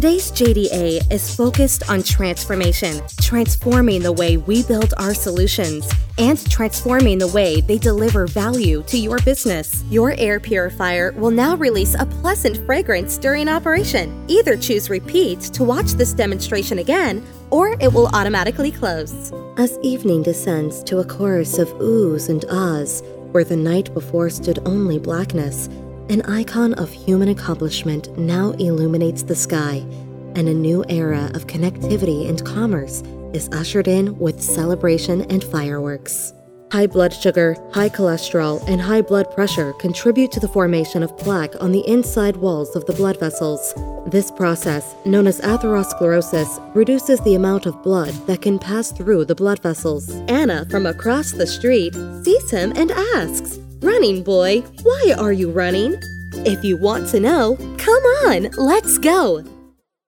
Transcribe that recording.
Today's JDA is focused on transformation, transforming the way we build our solutions, and transforming the way they deliver value to your business. Your air purifier will now release a pleasant fragrance during operation. Either choose repeat to watch this demonstration again, or it will automatically close. As evening descends to a chorus of oohs and ahs, where the night before stood only blackness, an icon of human accomplishment now illuminates the sky, and a new era of connectivity and commerce is ushered in with celebration and fireworks. High blood sugar, high cholesterol, and high blood pressure contribute to the formation of plaque on the inside walls of the blood vessels. This process, known as atherosclerosis, reduces the amount of blood that can pass through the blood vessels. Anna from across the street sees him and asks, "Running boy, why are you running?" If you want to know, come on, let's go!